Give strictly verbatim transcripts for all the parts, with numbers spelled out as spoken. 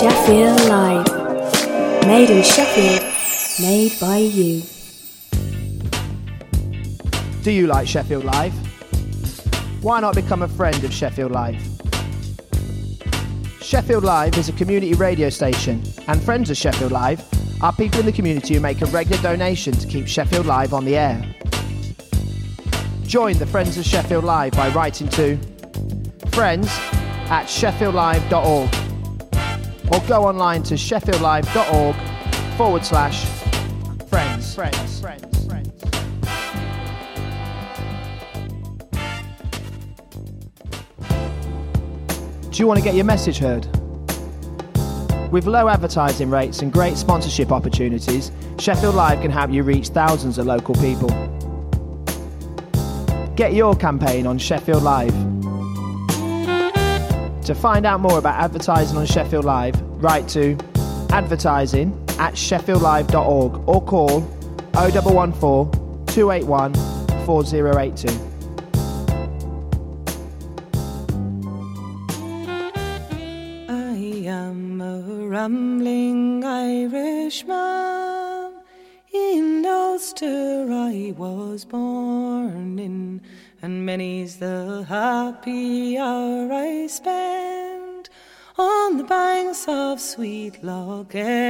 Sheffield Live. Made in Sheffield, made by you. Do you like Sheffield Live? Why not become a friend of Sheffield Live? Sheffield Live is a community radio station, and friends of Sheffield Live are people in the community who make a regular donation to keep Sheffield Live on the air. Join the Friends of Sheffield Live by writing to friends at sheffield live dot org or go online to sheffield live dot org forward slash friends. Friends. Friends. Friends. Do you want to get your message heard? With low advertising rates and great sponsorship opportunities, Sheffield Live can help you reach thousands of local people. Get your campaign on Sheffield Live. To find out more about advertising on Sheffield Live, write to advertising at sheffield live dot org or call oh one one four, two eight one, four oh eight two. I am a rambling Irishman. In Ulster I was born in, and many's the happy hour I spend on the banks of sweet Lough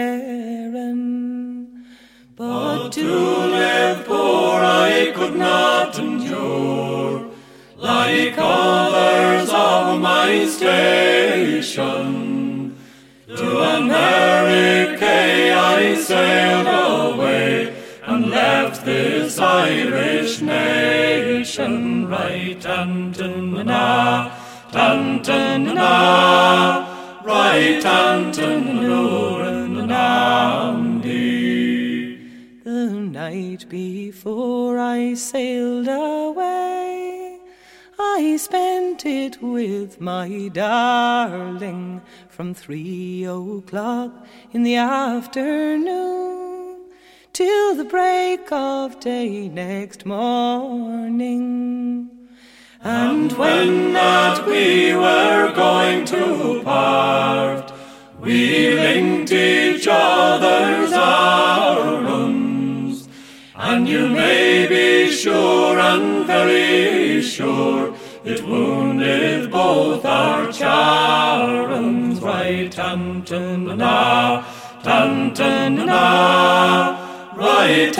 Erin. But to live poor I could not endure, like others of my station. To America I sailed away, and left this Irish nation. Right, Anton-na, Anton-na, right, Anton-na-Namdi. The night before I sailed away, I spent it with my darling from three o'clock in the afternoon till the break of day next morning. And when that we were going to part, we linked each other's arms, and you may be sure and very sure it wounded both our charms. Right, Anton-na, Anton-na, right,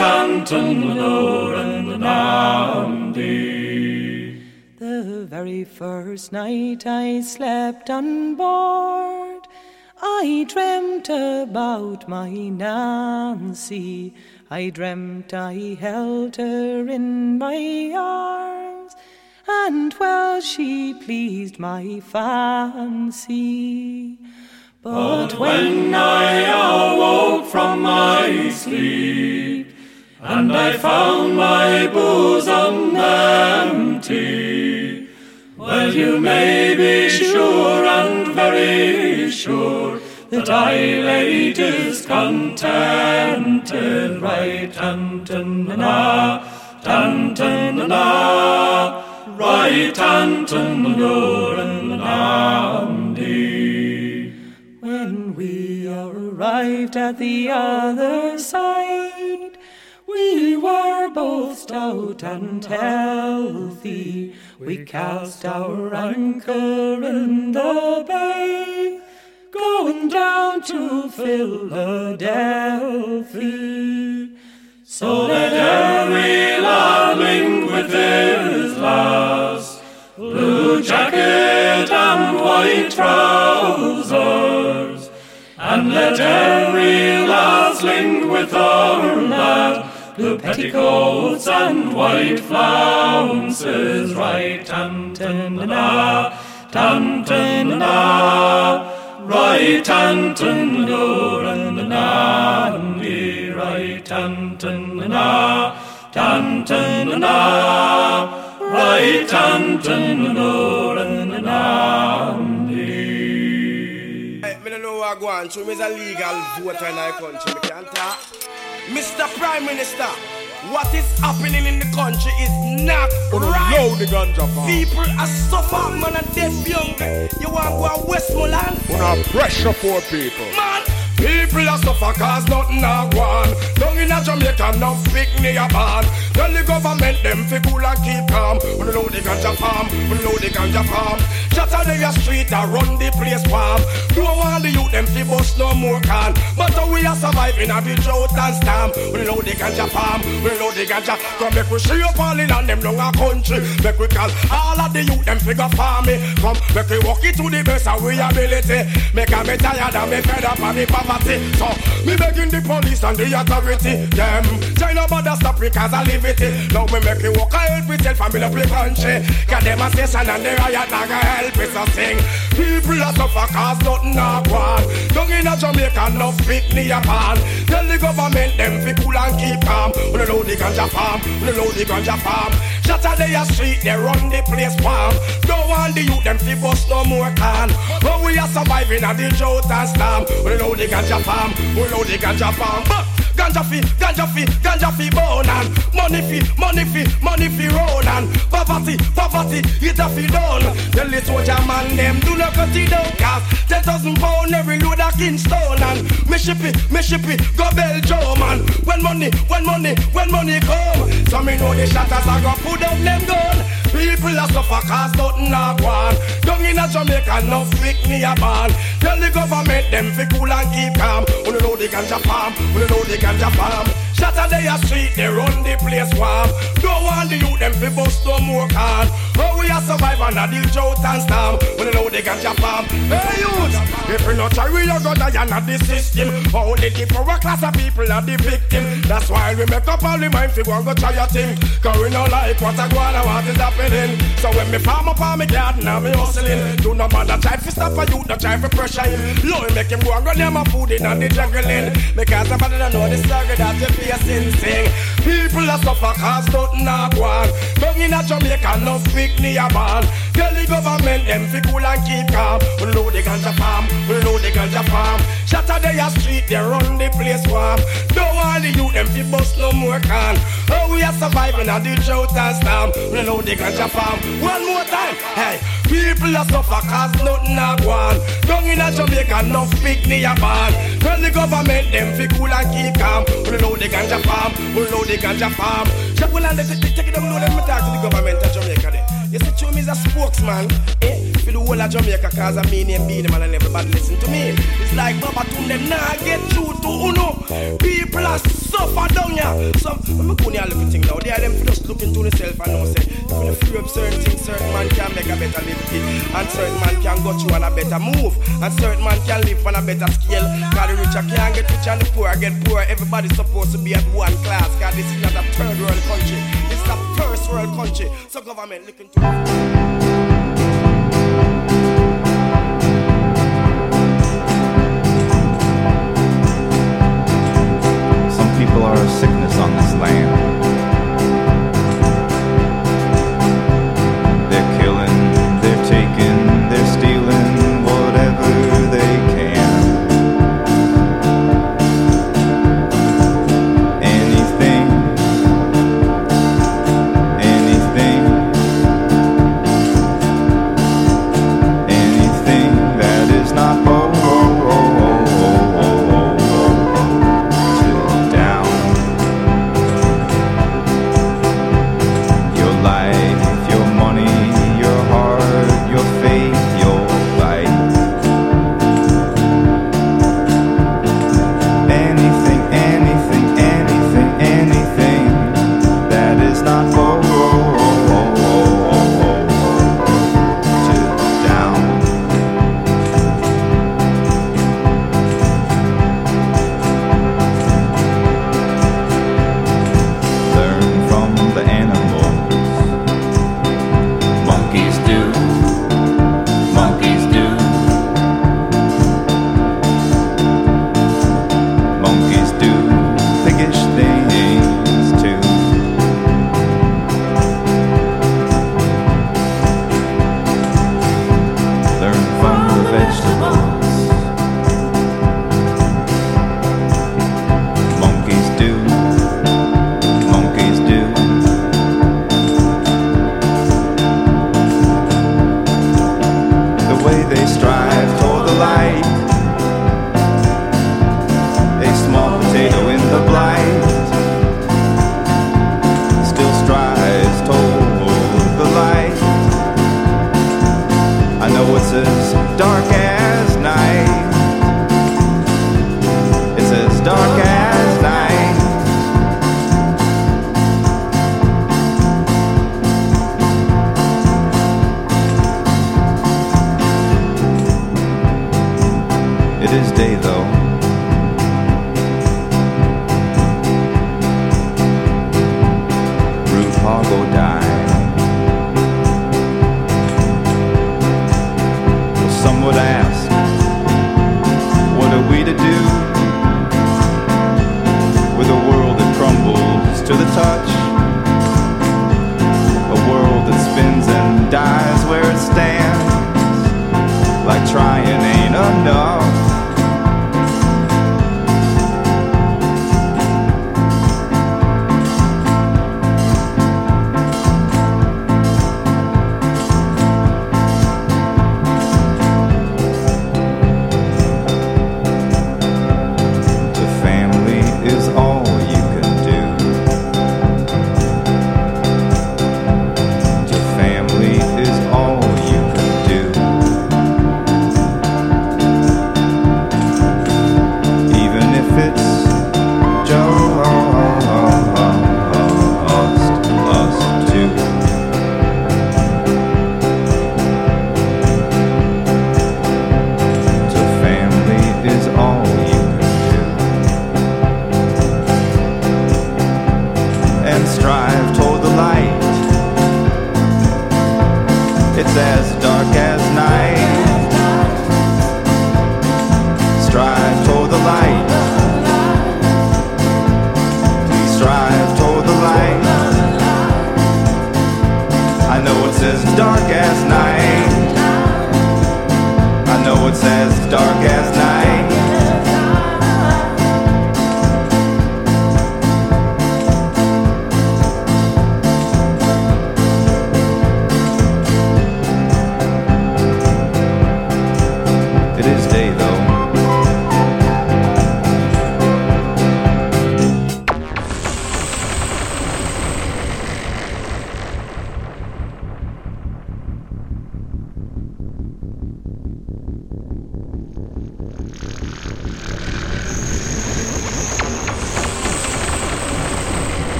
Anton-na-Namdi. The very first night I slept on board, I dreamt about my Nancy. I dreamt I held her in my arms, and well she pleased my fancy. But when I awoke from my sleep, and I found my bosom empty, well, you may be sure and very sure that I lay discontented. Right, Anton-na, Anton-na, right, Anton-na-Namdi. When we arrived at the other side, we were both stout and healthy. We cast our anchor in the bay, going down to Philadelphia. So let every lad link with his lass, blue jacket and white trousers, and let every lass link with her lad, blue petticoats and white flounces. Right, Anton-na, Anton-na, right, Anton-na-Namdi. Right, Anton-na, Anton-na, right, Anton-na-Namdi. I don't know what I want, so I'm a legal voter in our country. I can't talk. Mister Prime Minister, what is happening in the country is not right. Know the ganja farm. People are suffering, man, and dead young. You want to go to Westmoreland? Una pressure for people. Man, people are suffer cause nothing are gone. Down in a Jamaica, no big near band. Tell the government them fi cool and keep calm. We know the ganja farm, we know the ganja farm. Saturday a street a run the place warm. Don't want the youth them fi bust no more can. But how we are surviving a the drought and storm. We know the ganja farm, we know the ganja. Come make we see up all in and them long a country. Make we call all of the youth them figure farming. Come make we walk it to the best of we ability. Make a me tired and me fed up of the poverty. So me begging the police and the authority. Them try no bother stop because I live it. Now me make you walk a help yourself and build up the country. Got them a station and the riot not gonna help us to sing. People are suffer cause nothing a gone. Down in a Jamaica no fit me a pan. Tell the government them fi cool and keep calm. We know the ganja farm, we know the ganja farm. Saturday a street they run the place warm. Don't want the youth them fi bust no more can. But we are surviving at the drought and storm. We know the ganja farm, we know the ganja farm. But ganja fi, ganja fi, ganja fi bone and money fi, money fi, money fi roll and poverty, poverty, it a fi done. Tell the soldier man them do not cut it down cause ten thousand pound every load a Kingston and me ship it, me ship it, go Belgium and when money, when money, when money come, so me know the shatters are gonna put up them gun. People are suffer cause nothing a gone. Down in a Jamaica no fake me a ban. Tell the government them fi cool and keep calm. We know the ganja farm, we know the ganja farm. Saturday a street they run the place warm. Don't want the youth them fi bust no more can. Oh we are surviving at the drought and storm. We know the ganja farm. Hey youth, if we not try we are gonna die under the system. Only the poor class of people are the victim. That's why we make up all the mind fi go and go try your thing. Cause we not like what I go and what is happening. So when me farm up on me garden and me hustling, do no bother try fi stop for you, no try fi pressure him. Lord make him go and run them a food in and the juggling. Because somebody don't know the struggle that you facing. Sing. People are suffer cause nothing a go on. Down in a Jamaica no fake me a ban. Tell the government them fi cool and keep calm. We know the ganja farm, we know the ganja farm. Saturday a street they run the place warm. Don't want the youth them fi bust no more can. Oh we are surviving at the drought and storm. We know the ganja farm. One more time, hey. People are suffer cause nothing a go on. Down in a Jamaica no fake me a ban. Tell the government them fi cool and keep calm. We know the ganja farm, we know the ganja farm. Check when I take it down low, let me talk to the government of Jamaica there. You see, Chum is a spokesman, eh? For the whole of Jamaica, cause I mean him, being him, and everybody listen to me. It's like Baba Tunde, nah, get through to Uno. People are suffer down here. So, I'm going to look at things now. They are them just looking to themselves and know, say, if you free up certain things, certain man can make a better living, and certain man can go through on a better move, and certain man can live on a better scale. Cause the richer can't get rich and the poor get poor. Everybody's supposed to be at one class, cause this is not a third world country. This is a first world country. So government looking to Some people are a sickness on this land. They're killing, they're taking, they're stealing whatever they can. Anything, anything. It is day though. Ruth Hargo died. Well, some would ask, what are we to do with a world that crumbles to the touch? A world that spins and dies where it stands, like trying ain't enough.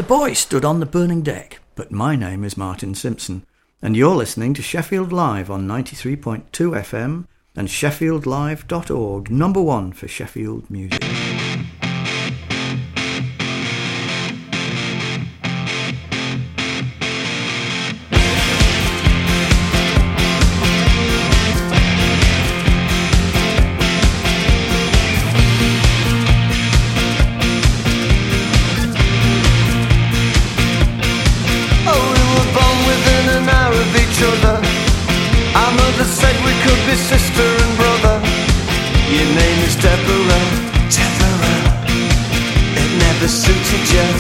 boy stood on the burning deck, but my name is Martin Simpson, and you're listening to Sheffield Live on ninety-three point two F M and sheffield live dot org, number one for Sheffield music. Sister and brother, your name is Deborah, Deborah, it never suited you.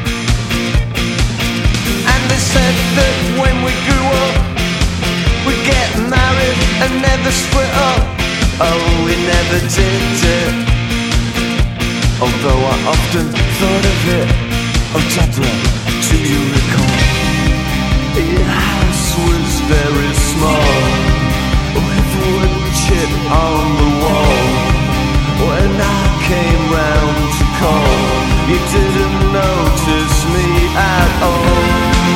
And they said that when we grew up, we'd get married and never split up. Oh, we never did it, although I often thought of it. Oh, Deborah, do you recall? Your house was very small, with wood chip on the wall. When I came round to call, you didn't notice me at all.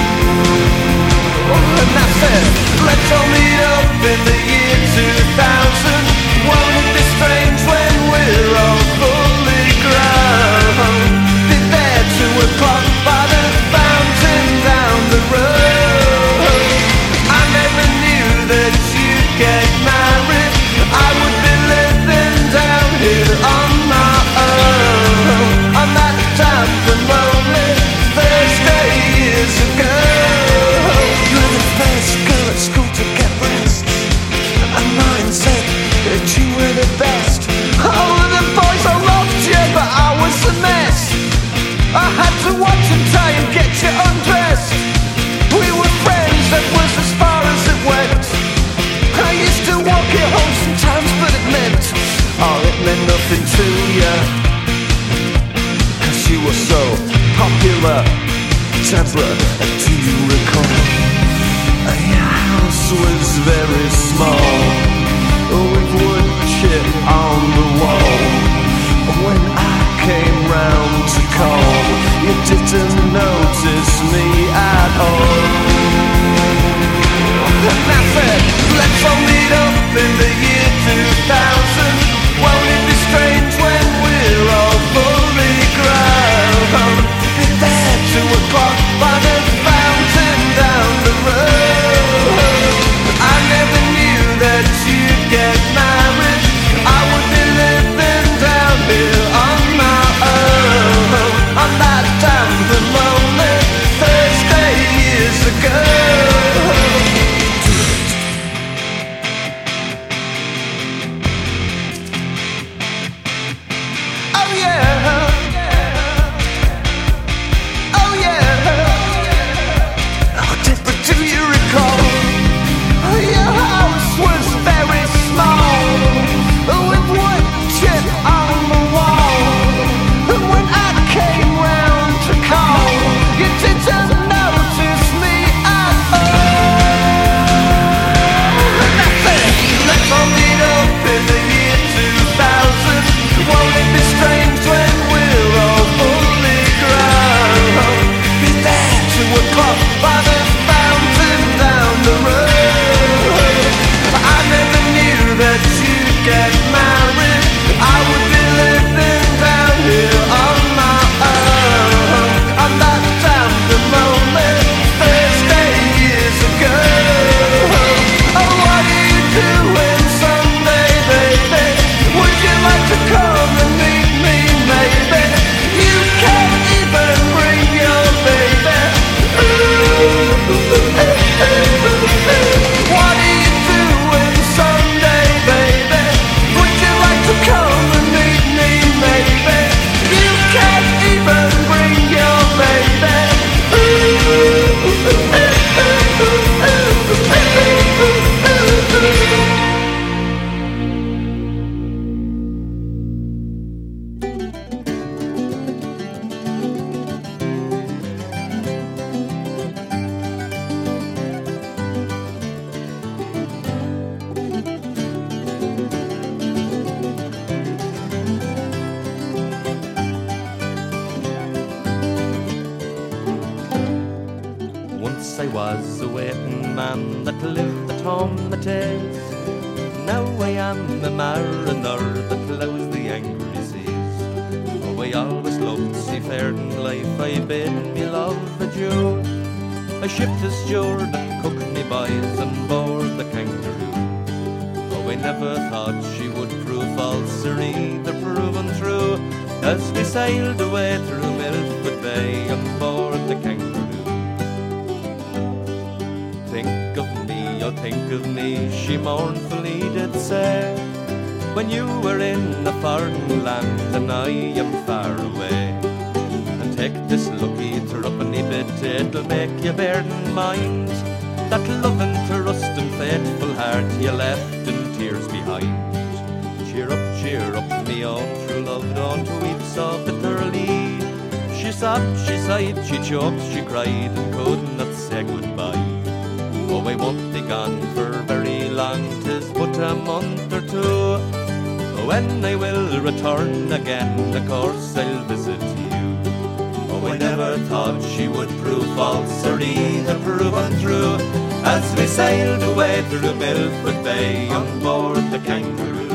And I said, let's all meet up in the year two thousand. Won't it be strange when we're all fully grown? Be there two o'clock by the fountain down the road. I never knew that you'd get married. I would be living down here on my own, on that damp and lonely Thursday years ago. You were the first girl at school to get breasts, and mine said that you were the best. Oh, the boys, I loved you, but I was a mess. I had to watch and try and get you undressed. We were friends, that was as far as it went. I used to walk you home sometimes, but it meant, oh, it meant nothing to you, cause you were so popular. Deborah, do you recall? Your house was very small, with wood chip on the wall. When I came round to call, you didn't notice me at all. And I said, let's all meet up in the year two thousand. Won't it be strange when we're all fully grown? Be there two o'clock by the fountain down the road. I never knew that you'd get married. I would be living down here on my own, on that damp and lonely Thursday years ago. was a waiting man that lived at home at days. Now I am a mariner that ploughs the angry seas. Oh, I always loved seafaring life, I bid me love adieu. I shipped a steward and cooked me boys on board the Kangaroo. Oh, I never thought she would prove false or either proven true, as we sailed away through Milford Bay on board the Kangaroo. Think of me, oh think of me, she mournfully did say, when you were in a foreign land and I am far away. And take this lucky threepenny bit, it'll make you bear in mind that loving trust and faithful heart you left in tears behind. Cheer up, cheer up, me own true love, don't weep so bitterly. She sobbed, she sighed, she choked, she cried, and could not say goodbye. Oh, I won't be gone for very long, 'tis but a month or two. When I will return again, of course I'll visit you. Oh, I never thought she would prove false or either prove untrue, as we sailed away through Milford Bay on board the Kangaroo.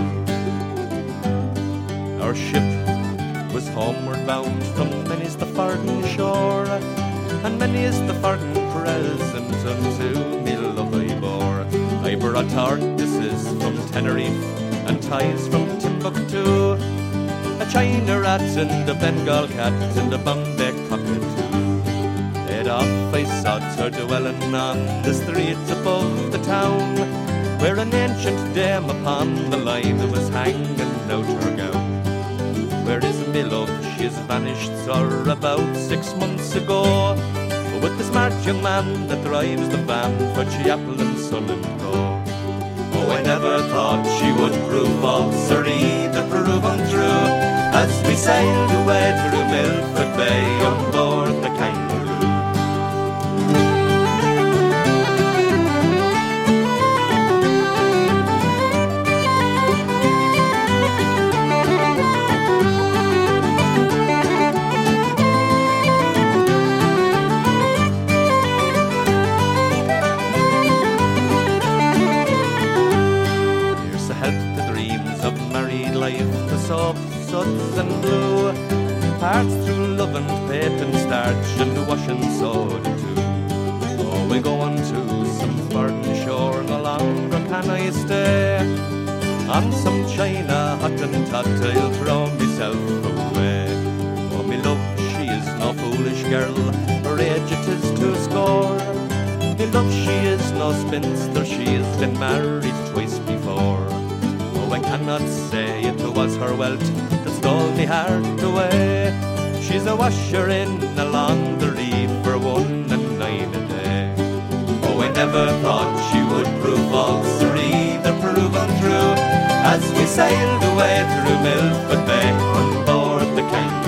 Our ship was homeward bound from many's the farden shore, and many is the farden present unto me love I bore. I brought artists from Tenerife and ties from Timbuktu, a China rat and a Bengal cat and a Bombay cockatoo. Head off I sought her dwelling on the streets above the town, where an ancient dame upon the line was hanging out her gown. Where is me love? She has vanished, sir, about six months ago, with the smart young man that drives the van for Chapel and Son and Co. Oh, I never thought she would prove false or either prove untrue, as we sailed away through Milford Bay on board the Kangaroo. Soap, suds and blue, parts through love and paint and starch and wash and soda too. Oh, we go on to some foreign shore, no longer can I stay. On some china hot and tot, I'll throw myself away. Oh, me love, she is no foolish girl, her age it is to score. Me love, she is no spinster, she has been married twice before. I cannot say it was her wealth that stole me heart away. She's a washer in a laundry for one and nine a day. Oh, I never thought she would prove false or either prove untrue, as we sailed away through Milford Bay on board the Kangaroo.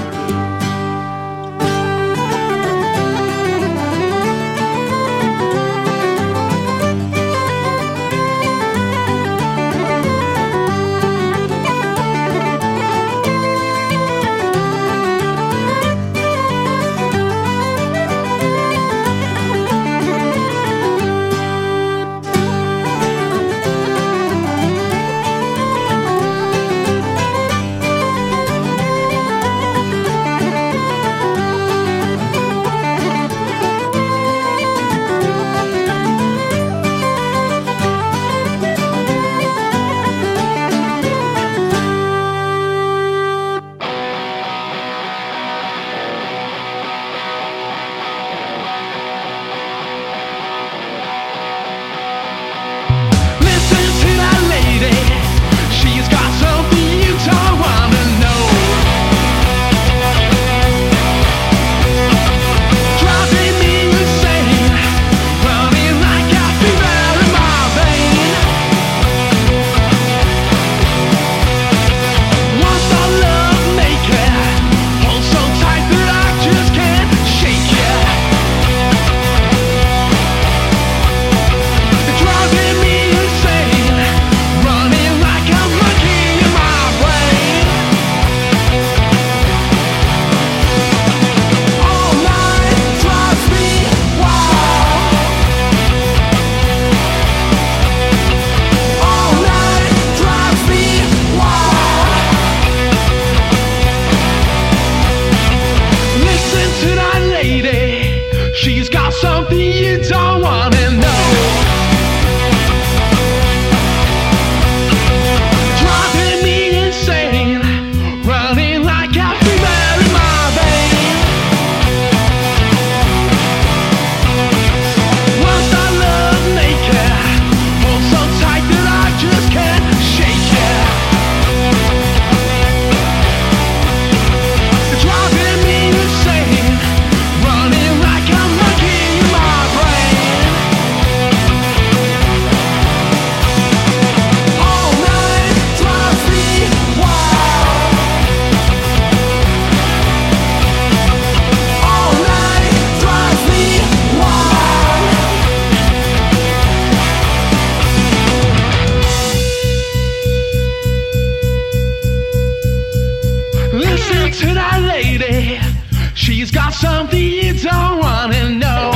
Listen to that lady. She's got something you don't want to know.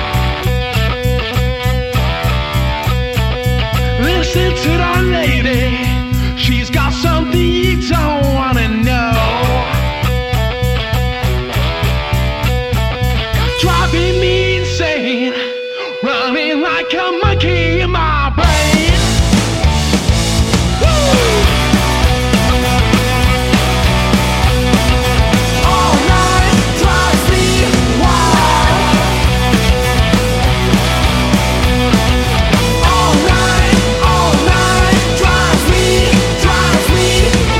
Listen to that lady. She's got something you don't want to know. Driving me insane, running like a monkey in my brain. Woo! All night drives me wild. All night, all night drives me, drives me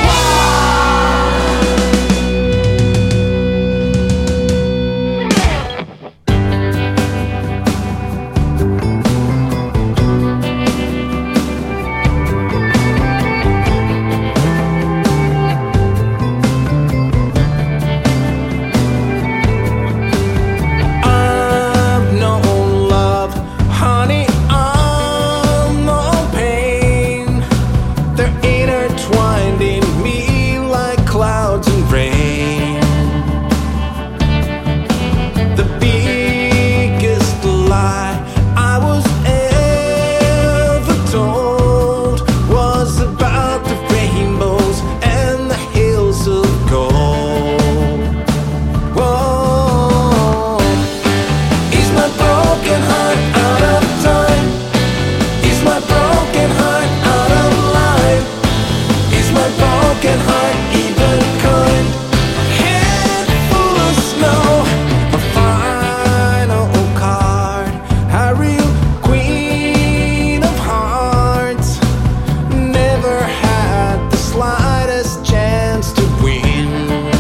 I've known love, honey, I've known pain. They're intertwined in me like clouds and rain. The biggest lie I was ever told was about the rainbows and the hills of gold. Whoa. Is my broken heart out of time? Is my broken heart out of line? Is my broken heart even kind? Head full of snow, a final card, a real queen of hearts. Never had the slightest chance to win.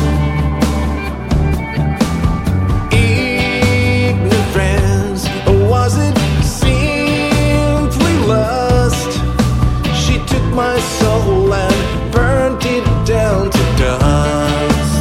Ignorance, or was it simply lust? She took my soul and burnt it down to dust.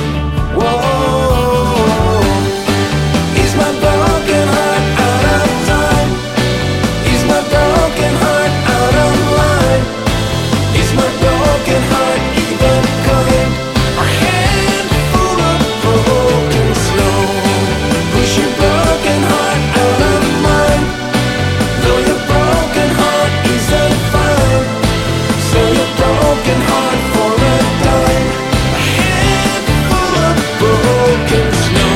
Whoa. Is my broken heart out of time? Is my broken heart out of line? Is my broken heart even kind? A handful of broken snow. Push your broken heart out of mine. Though your broken heart isn't fine. So your broken heart for a dime. A handful of broken snow.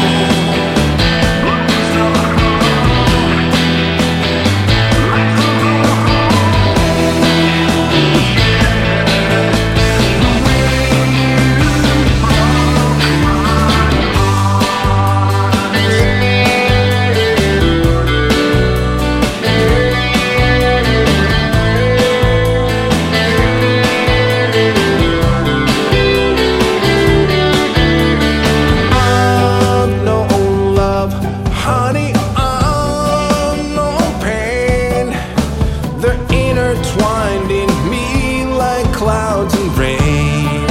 I've known love, honey, I've known pain. They're intertwined in me like clouds and rain.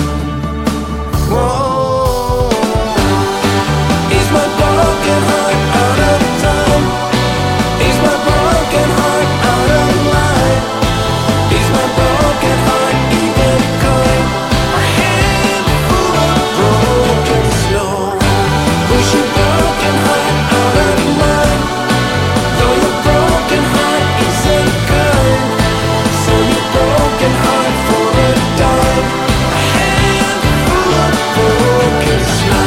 Whoa. Is my broken heart out of time? Is my broken heart out of line? Is my broken heart even kind? A handful of broken snow. Push your broken heart out of mine. Though your broken heart isn't kind. So your broken heart for a dime. A handful of broken snow.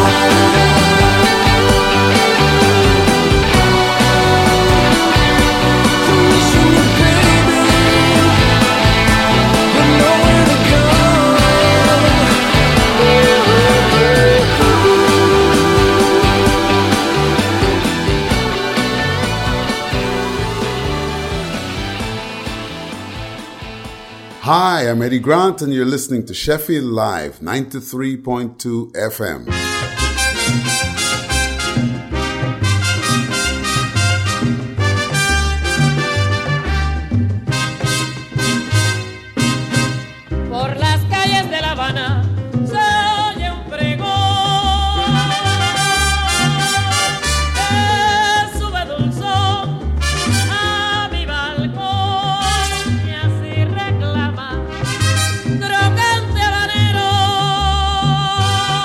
Missing you, baby, but nowhere to go. Hi, I'm Eddie Grant, and you're listening to Sheffield Live, ninety-three point two F M. Por las calles de La Habana se oye un pregón que sube dulzón a mi balcón y así reclama crocante habanero.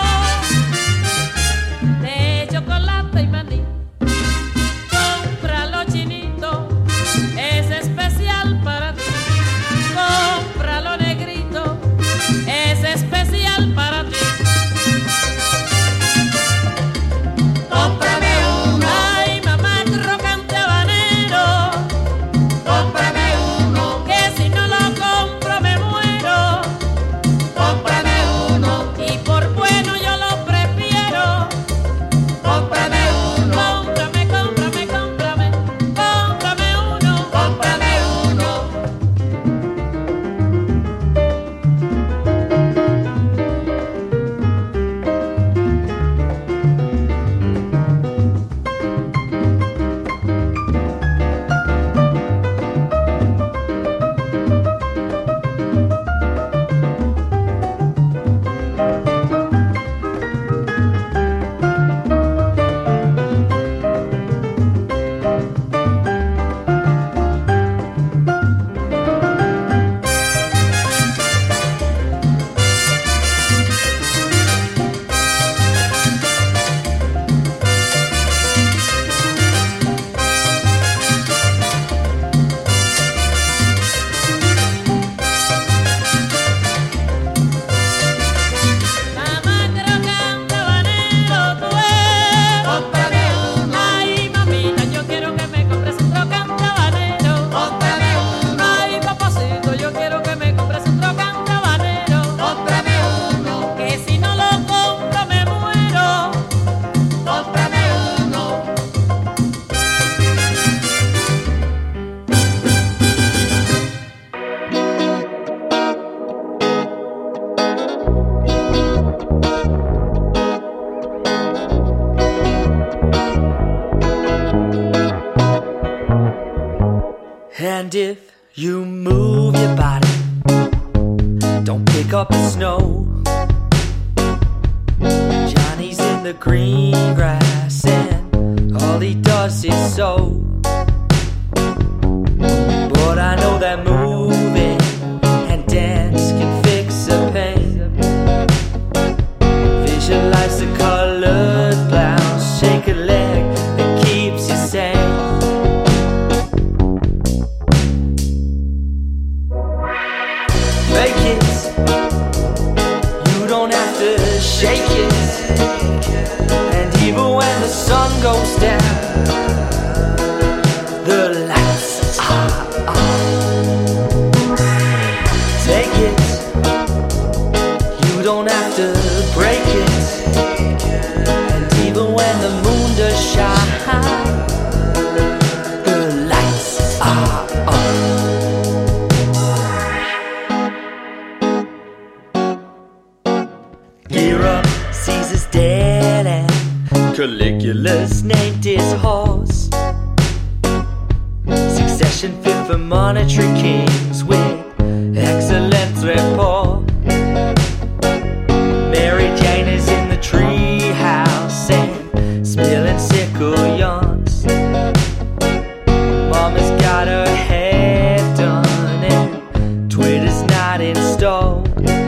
And if you move your body, don't pick up the snow. Johnny's in the green grass and all he does is sow. But I know that moving and dance can fix a pain. Visualize the colored blouse, shake a leg that keeps you sane. Make it, you don't have to shake it. And even when the sun goes down, the lights are on. Take it, you don't have to break it. And even when the moon does shine, the lights are on. Gear up, Caesar's dead and Caligula's named his horse. Succession fit for monetary kings with excellent rapport. Mary Jane is in the tree house and spilling sickle yarns. Mama's got her hair done and Twitter's not installed.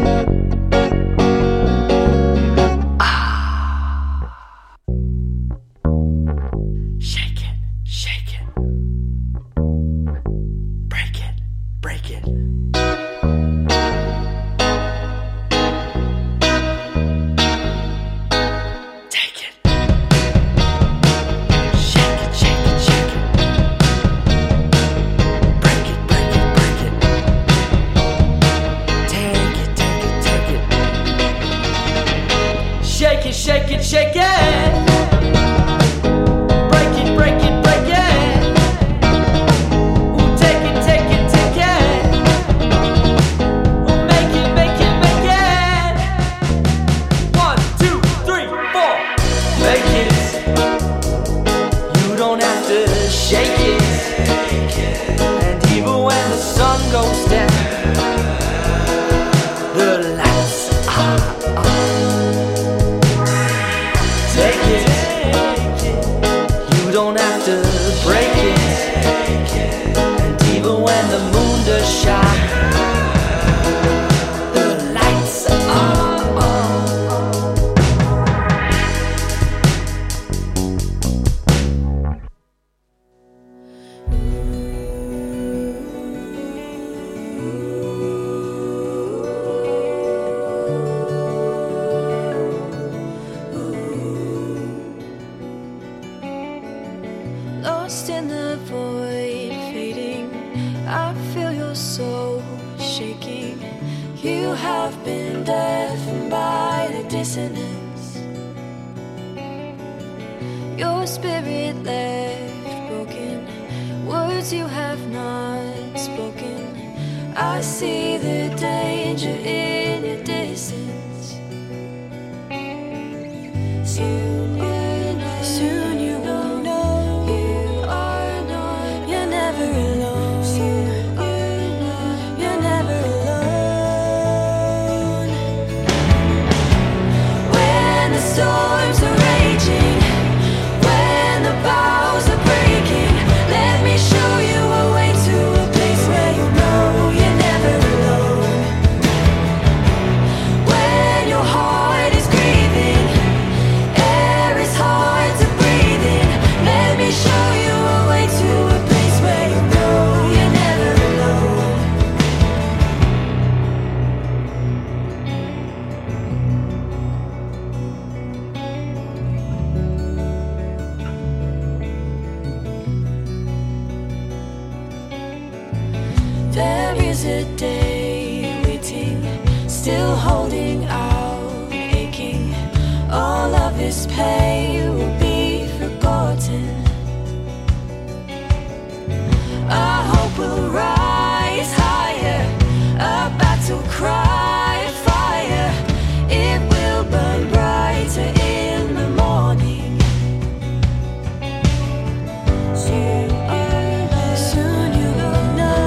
Shake it, shake it. Break it, break it, break it. Ooh, take it, take it, take it. Ooh, make it, make it, make it. One, two, three, four. Make it. You don't have to shake it. And even when the sun goes down, the lights are on. Take it, you don't have to break it. And even when the moon does shine, the lights are on. Lost in the void, fading, I feel your soul shaking. You have been deafened by the dissonance. Your spirit left broken, words you have not spoken. I see the danger in your distance. Soon you know, soon you will know you are not, you're never alone. Soon you know, you're never alone. When the storms are raging, when the bows are breaking, let me show you a way to a place where you know you're never alone. When your heart is grieving, air is hard to breathe in, let me show you a way to a place where you know you're never alone. There is a day waiting, still holding out, aching. All of this pain will be forgotten. Our hope will rise higher, a battle cry of fire. It will burn brighter in the morning. Soon, soon you will know.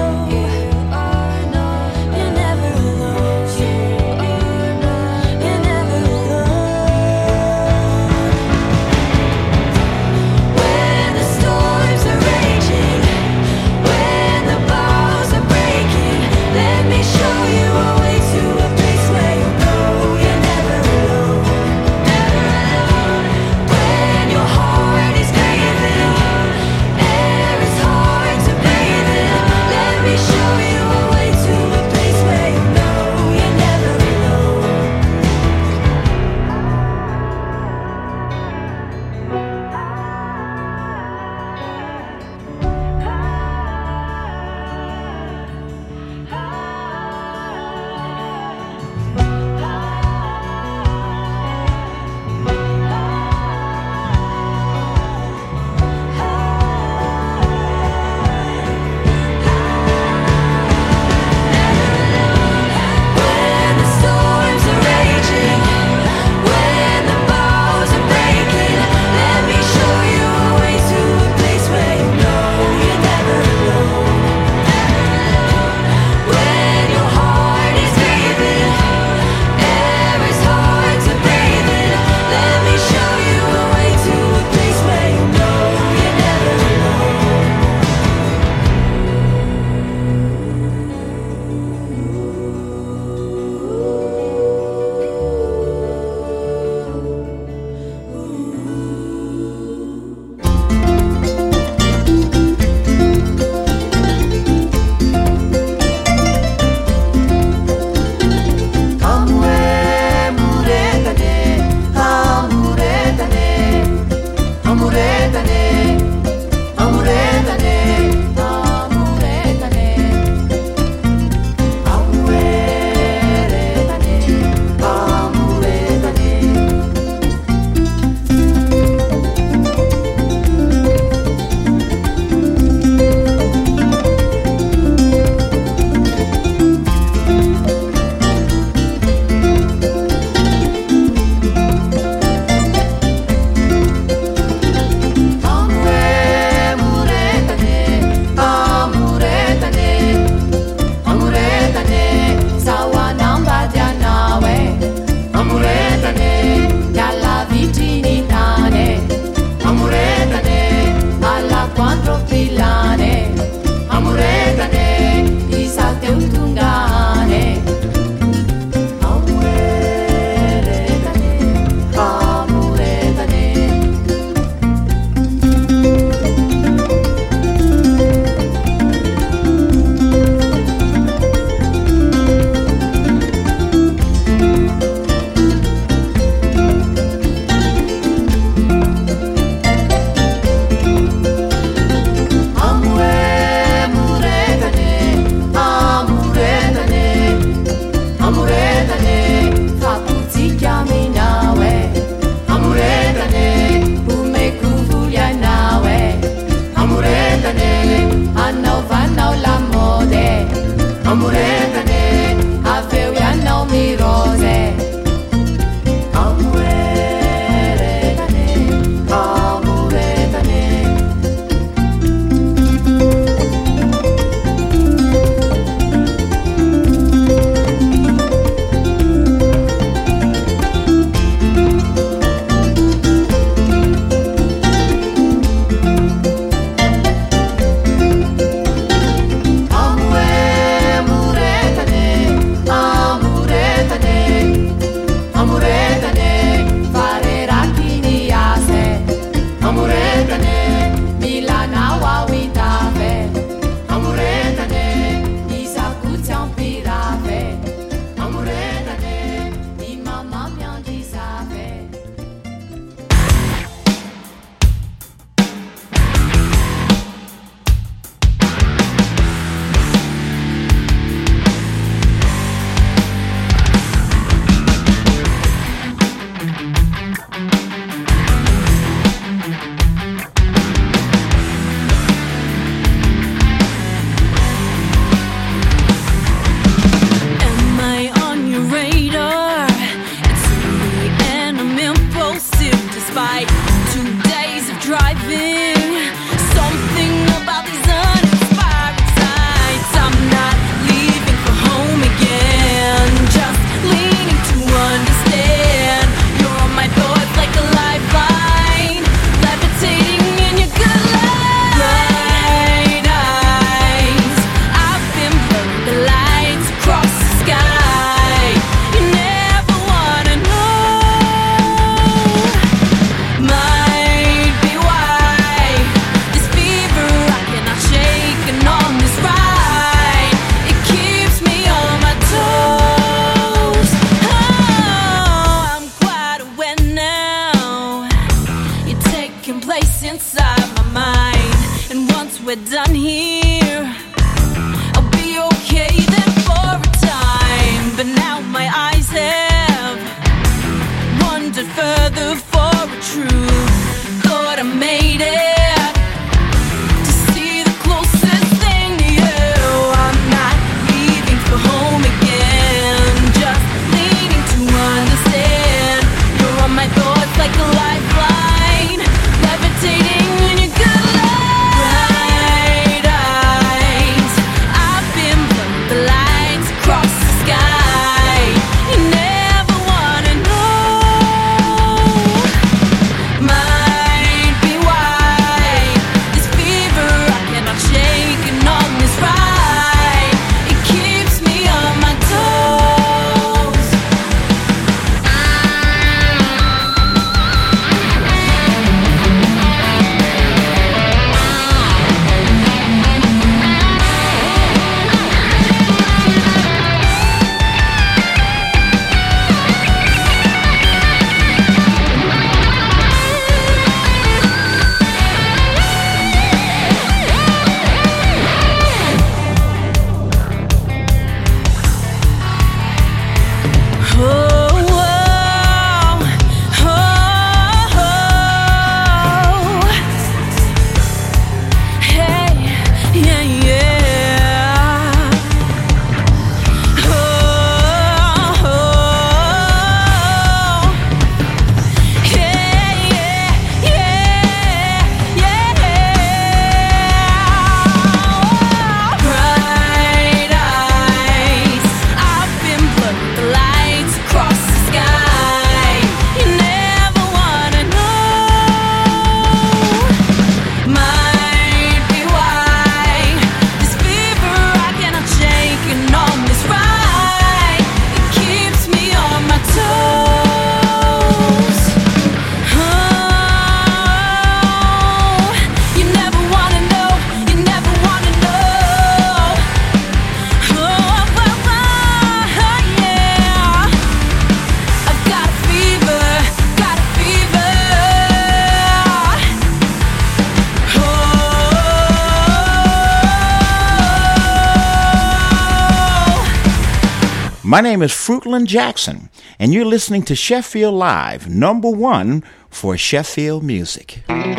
My name is Fruitland Jackson, and you're listening to Sheffield Live, number one for Sheffield music.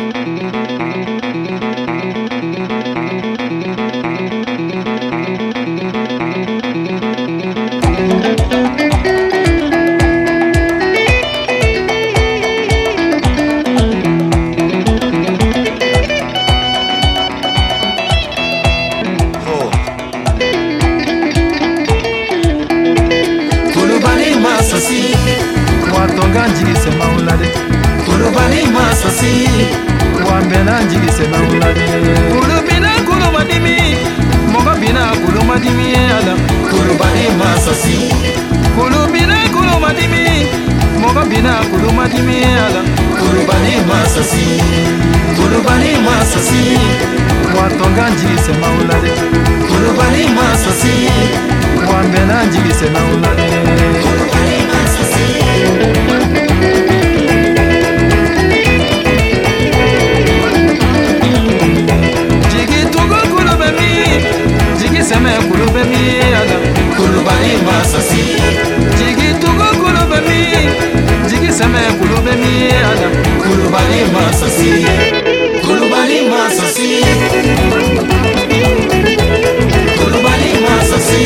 Njigise maulade Kulubani masasi Wambena njigise maulade Kulubina kulumadimi Moga bina kulumadimi ala Kulubani masasi Kulubina kulumadimi Moga bina kulumadimi ala Kulubani masasi Kulubani masasi Watonga njigise maulade Kulubani masasi Wambena njigise maulade Kulubani masasi Seme kulube mi ala kulubani masasi jigi tugo kulube mi jigi seme kulube mi ala kulubani masasi kulubani masasi kulubani masasi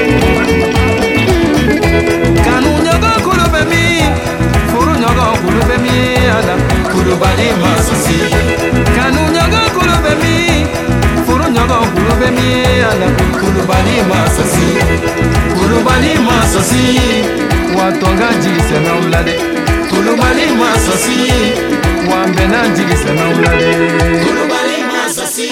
kanu nyogo kulube mi furu nyogo kulube mi ala kulubani masasi tonga jigi sɛmɛ wula de Kulubali masasi wa n bɛnna jigi sɛmɛ wula de Kulubali masasi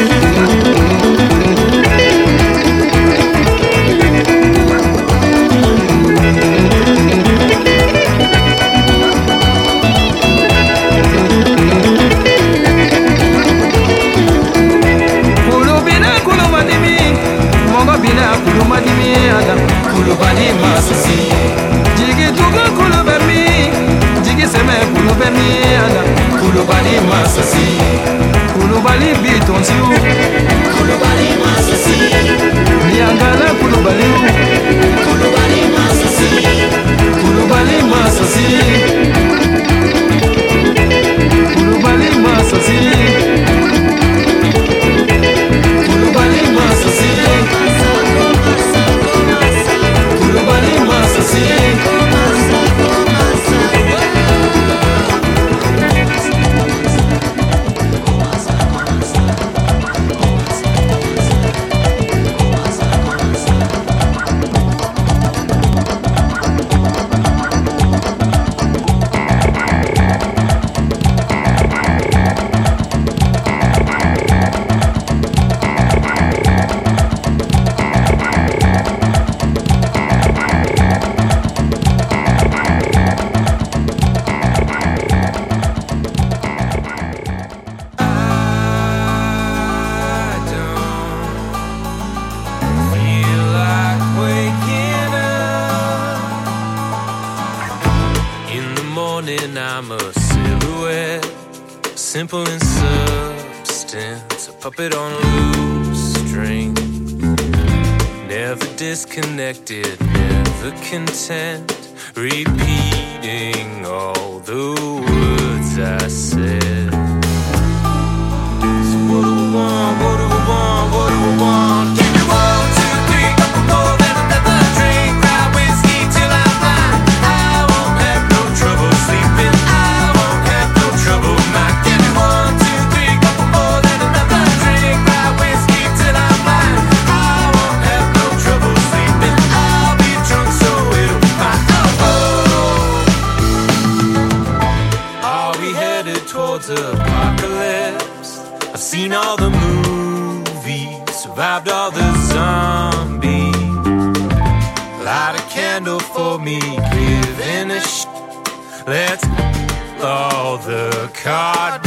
Kulubali ada Kulubali masasi jigi tugu kulubami jigi seme kulubami ada Kulubali masasi Kulubali bitonsiu Kulubali masasi niangala kulubali Kulubali masasi Kulubali masasi Kulubali masasi Kulubali masasi Simple in substance, a puppet on a loose string. Never disconnected, never content. Repeating all the words I said. So what do we want, what do we want, what do we want? Give me one, two, three, couple more, then another drink. Grab whiskey till I'm blind. I won't have no trouble sleeping. I won't have no trouble not getting. Apocalypse. I've seen all the movies, survived all the zombies. Light a candle for me, giving a sh. Let's all the cardboard.